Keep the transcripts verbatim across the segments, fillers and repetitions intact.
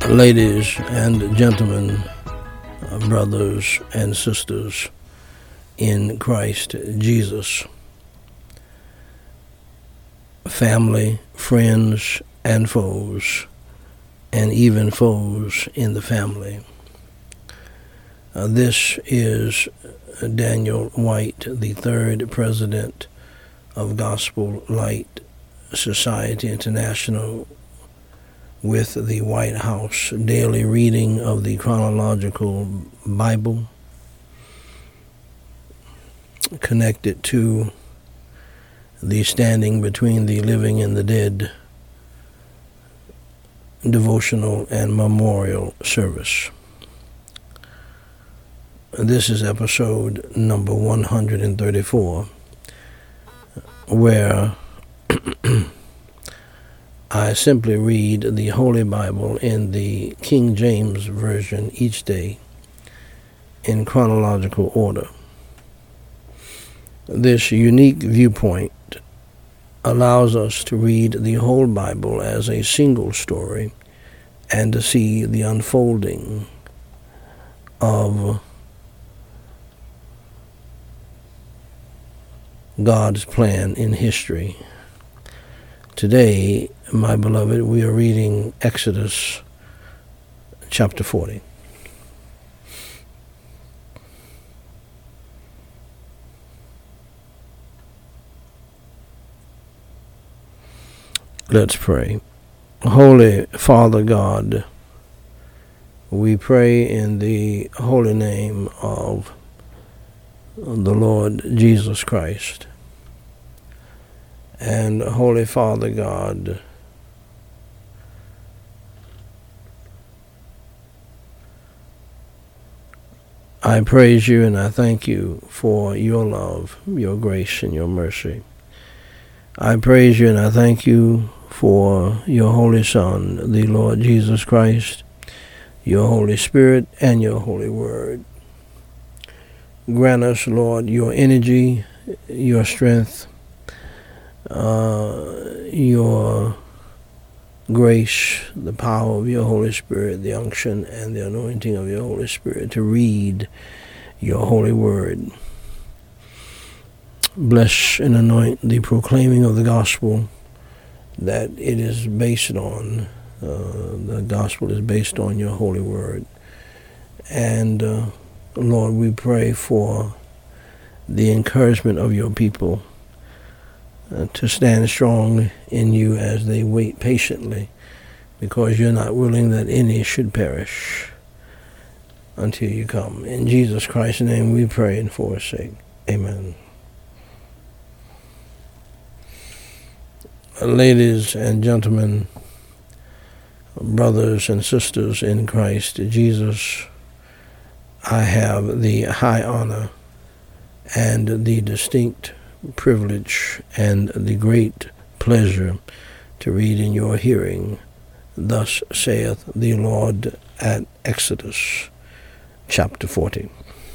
Ladies and gentlemen, brothers and sisters in Christ Jesus, family, friends, and foes, and even foes in the family. Uh, this is Daniel White, the third president of Gospel Light Society International, with the White House daily reading of the chronological Bible, connected to the Standing Between the Living and the Dead devotional and memorial service. This is episode number one hundred thirty-four, where I simply read the Holy Bible in the King James Version each day in chronological order. This unique viewpoint allows us to read the whole Bible as a single story and to see the unfolding of God's plan in history. Today, my beloved, we are reading Exodus chapter forty. Let's pray. Holy Father God, we pray in the holy name of the Lord Jesus Christ. And Holy Father God, I praise you and I thank you for your love, your grace, and your mercy. I praise you and I thank you for your Holy Son, the Lord Jesus Christ, your Holy Spirit, and your Holy Word. Grant us, Lord, your energy, your strength, uh, your grace, the power of your Holy Spirit, the unction and the anointing of your Holy Spirit to read your holy word. Bless and anoint the proclaiming of the gospel that it is based on. Uh, the gospel is based on your holy word. And uh, Lord, we pray for the encouragement of your people uh, to stand strong in you as they wait patiently, because you're not willing that any should perish until you come. In Jesus Christ's name we pray and for his sake. Amen. Ladies and gentlemen, brothers and sisters in Christ Jesus, I have the high honor and the distinct privilege and the great pleasure to read in your hearing, Thus saith the Lord, at Exodus chapter forty.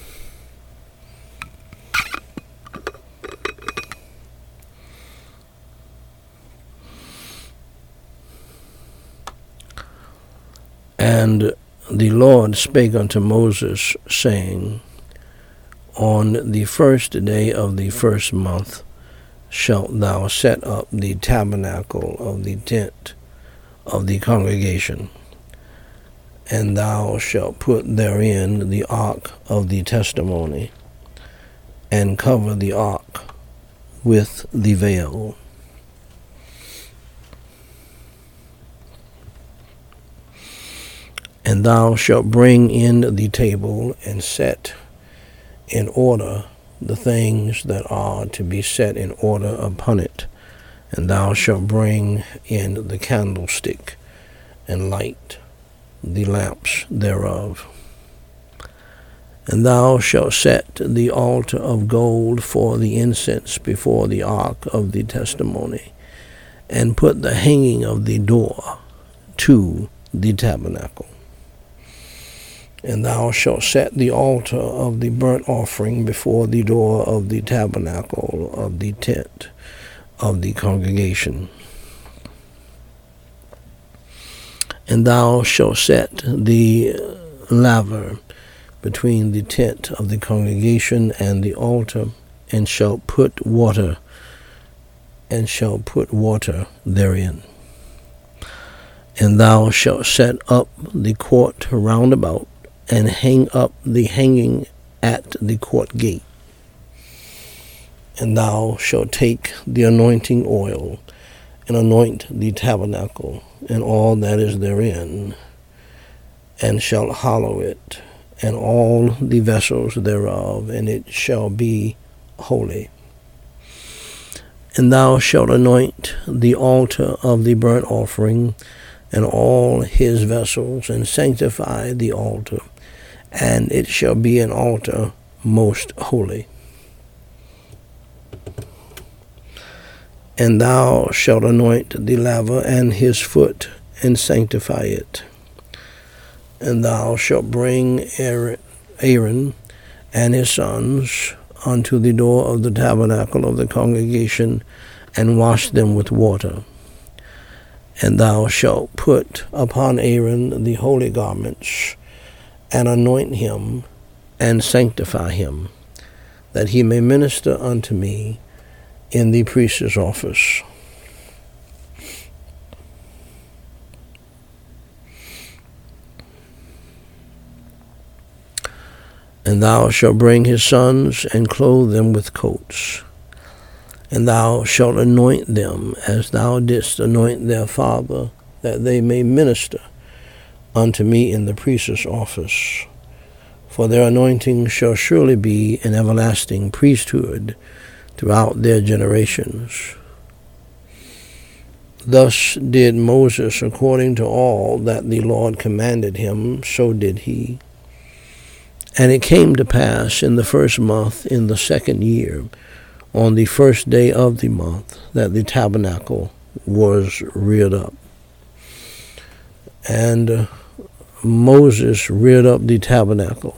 And the Lord spake unto Moses, saying, On the first day of the first month shalt thou set up the tabernacle of the tent of the congregation, and thou shalt put therein the ark of the testimony, and cover the ark with the veil. And thou shalt bring in the table and set in order the things that are to be set in order upon it. And thou shalt bring in the candlestick and light the lamps thereof. And thou shalt set the altar of gold for the incense before the ark of the testimony, and put the hanging of the door to the tabernacle. And thou shalt set the altar of the burnt offering before the door of the tabernacle of the tent of the congregation. And thou shalt set the laver between the tent of the congregation and the altar, and shalt put water, and shalt put water therein. And thou shalt set up the court round about, and hang up the hanging at the court gate. And thou shalt take the anointing oil, and anoint the tabernacle, and all that is therein, and shalt hallow it, and all the vessels thereof, and it shall be holy. And thou shalt anoint the altar of the burnt offering, and all his vessels, and sanctify the altar, and it shall be an altar most holy. And thou shalt anoint the laver and his foot, and sanctify it. And thou shalt bring Aaron and his sons unto the door of the tabernacle of the congregation, and wash them with water. And thou shalt put upon Aaron the holy garments, and anoint him, and sanctify him, that he may minister unto me in the priest's office. And thou shalt bring his sons, and clothe them with coats. And thou shalt anoint them as thou didst anoint their father, that they may minister unto me in the priest's office. For their anointing shall surely be an everlasting priesthood throughout their generations. Thus did Moses according to all that the Lord commanded him, so did he. And it came to pass in the first month, in the second year, on the first day of the month, that the tabernacle was reared up. And uh, Moses reared up the tabernacle,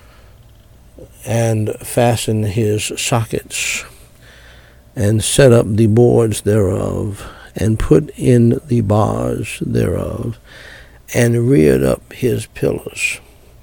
and fastened his sockets, and set up the boards thereof, and put in the bars thereof, and reared up his pillars.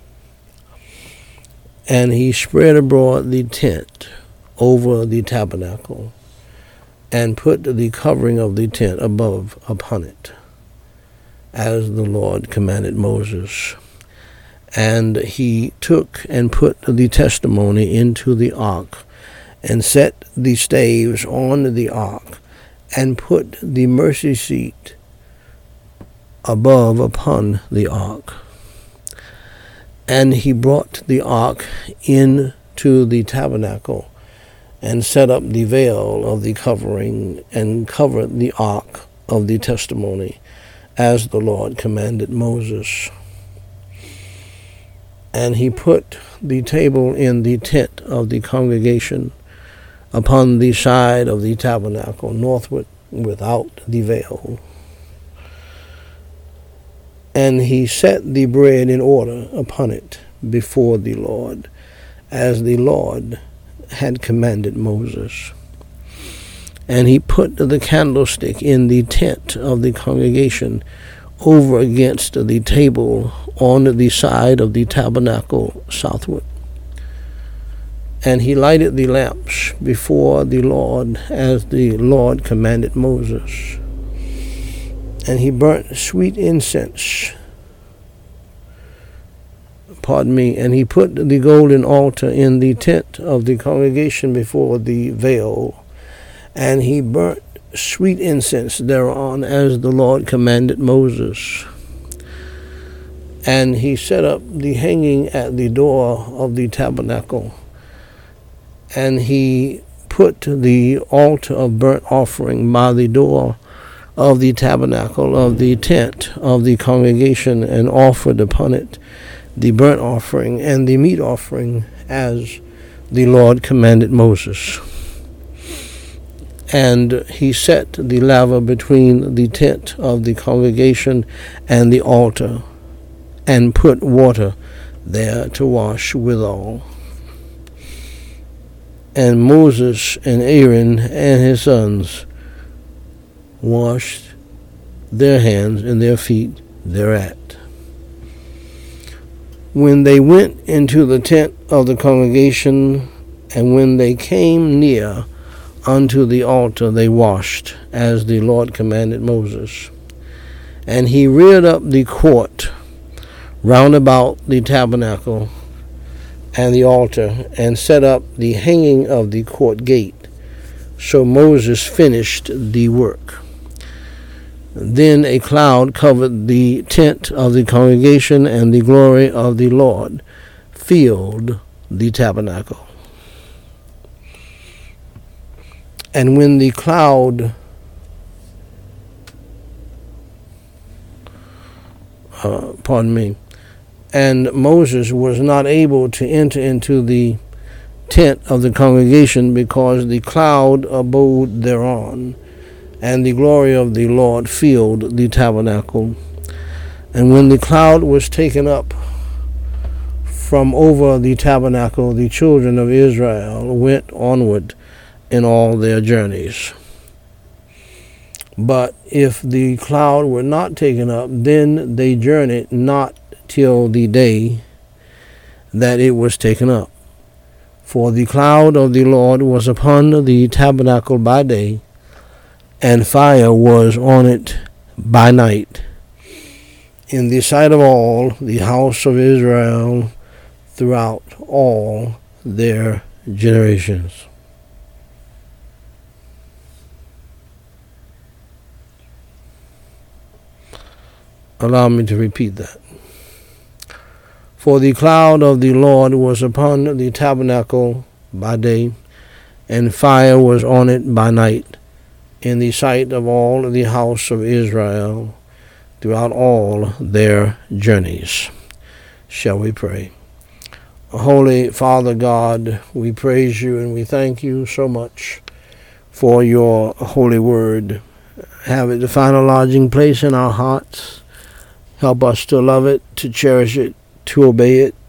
And he spread abroad the tent over the tabernacle, and put the covering of the tent above upon it, as the Lord commanded Moses. And he took and put the testimony into the ark, and set the staves on the ark, and put the mercy seat above upon the ark. And he brought the ark into the tabernacle, and set up the veil of the covering, and covered the ark of the testimony, as the Lord commanded Moses. And he put the table in the tent of the congregation, upon the side of the tabernacle northward, without the veil. And he set the bread in order upon it before the Lord, as the Lord had commanded Moses. And he put the candlestick in the tent of the congregation, over against the table on the side of the tabernacle southward. And he lighted the lamps before the Lord, as the Lord commanded Moses. And he burnt sweet incense. Pardon me. And he put the golden altar in the tent of the congregation before the veil. And he burnt sweet incense thereon, as the Lord commanded Moses. And he set up the hanging at the door of the tabernacle. And he put the altar of burnt offering by the door of the tabernacle of the tent of the congregation, and offered upon it the burnt offering and the meat offering, as the Lord commanded Moses. And he set the laver between the tent of the congregation and the altar, and put water there to wash withal. And Moses and Aaron and his sons washed their hands and their feet thereat. When they went into the tent of the congregation, and when they came near unto the altar, they washed, as the Lord commanded Moses. And he reared up the court round about the tabernacle and the altar, and set up the hanging of the court gate. So Moses finished the work. Then a cloud covered the tent of the congregation, and the glory of the Lord filled the tabernacle. And when the cloud uh, pardon me, and Moses was not able to enter into the tent of the congregation, because the cloud abode thereon, and the glory of the Lord filled the tabernacle. And when the cloud was taken up from over the tabernacle, the children of Israel went onward in all their journeys. But if the cloud were not taken up, then they journeyed not till the day that it was taken up. For the cloud of the Lord was upon the tabernacle by day, and fire was on it by night, in the sight of all the house of Israel throughout all their generations. Allow me to repeat that. For the cloud of the Lord was upon the tabernacle by day, and fire was on it by night, in the sight of all the house of Israel throughout all their journeys. Shall we pray? Holy Father God, we praise you and we thank you so much for your holy word. Have it to find a lodging place in our hearts. Help us to love it, to cherish it, to obey it.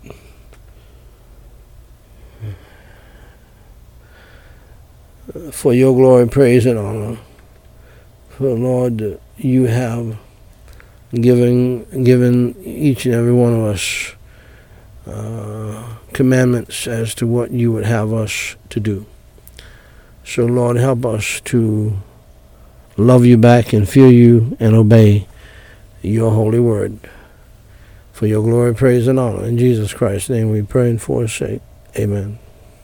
For your glory, praise, and honor. For Lord, you have given given each and every one of us uh, commandments as to what you would have us to do. So Lord, help us to love you back and fear you and obey your holy word. For your glory, praise, and honor. In Jesus Christ's name we pray and for his sake. Amen.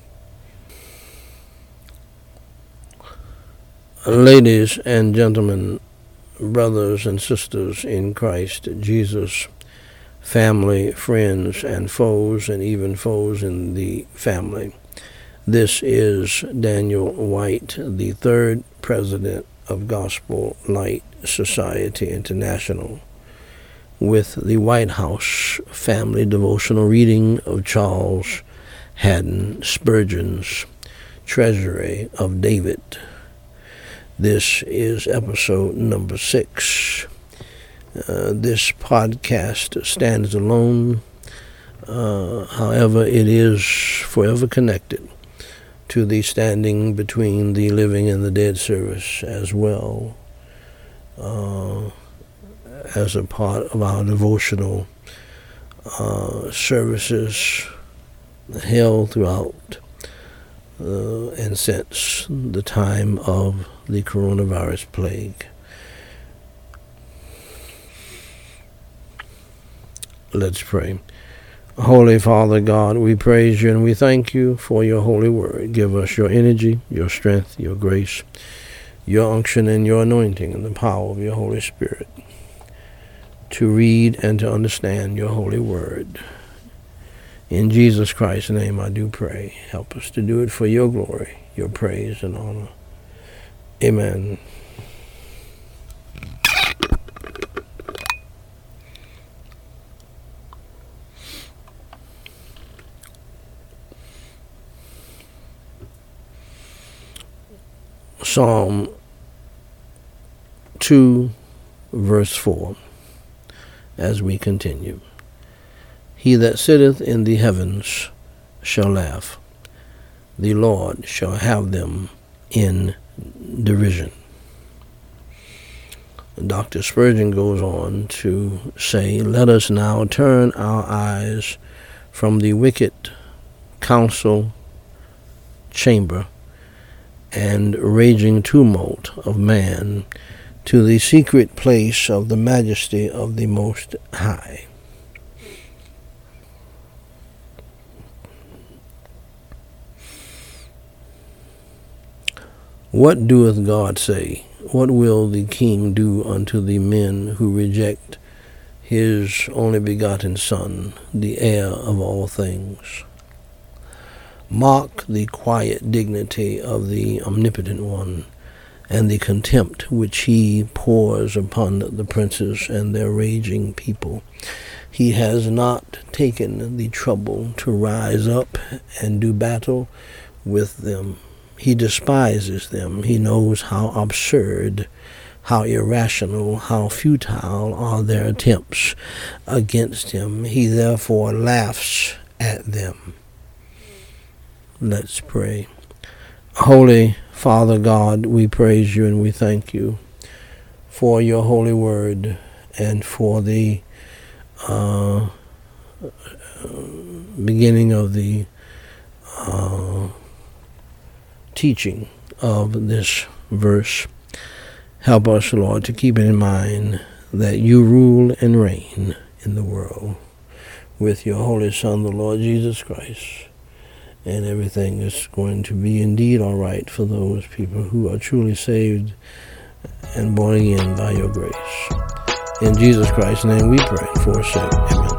Ladies and gentlemen, brothers and sisters in Christ Jesus, family, friends, and foes, and even foes in the family, this is Daniel White, the third president of Gospel Light Society International, with the White House Family Devotional Reading of Charles Haddon Spurgeon's Treasury of David. This is episode number six. Uh, this podcast stands alone. Uh, however, it is forever connected to the Standing Between the Living and the Dead service as well, uh, as a part of our devotional uh, services held throughout uh, and since the time of the coronavirus plague. Let's pray. Holy Father God, we praise you and we thank you for your holy word. Give us your energy, your strength, your grace, your unction, and your anointing, and the power of your Holy Spirit to read and to understand your holy word. In Jesus Christ's name I do pray. Help us to do it for your glory, your praise, and honor. Amen. Psalm two, verse four, as we continue. He that sitteth in the heavens shall laugh. The Lord shall have them in derision. Doctor Spurgeon goes on to say, let us now turn our eyes from the wicked council chamber and raging tumult of man to the secret place of the majesty of the Most High. What doeth God say? What will the King do unto the men who reject his only begotten Son, the heir of all things? Mark the quiet dignity of the Omnipotent One, and the contempt which he pours upon the princes and their raging people. He has not taken the trouble to rise up and do battle with them. He despises them. He knows how absurd, how irrational, how futile are their attempts against him. He therefore laughs at them. Let's pray. Holy Father God, we praise you and we thank you for your holy word and for the uh, beginning of the uh, teaching of this verse. Help us, Lord, to keep it in mind that you rule and reign in the world with your Holy Son, the Lord Jesus Christ. And everything is going to be indeed all right for those people who are truly saved and born again by your grace. In Jesus Christ's name we pray. For sake. Amen.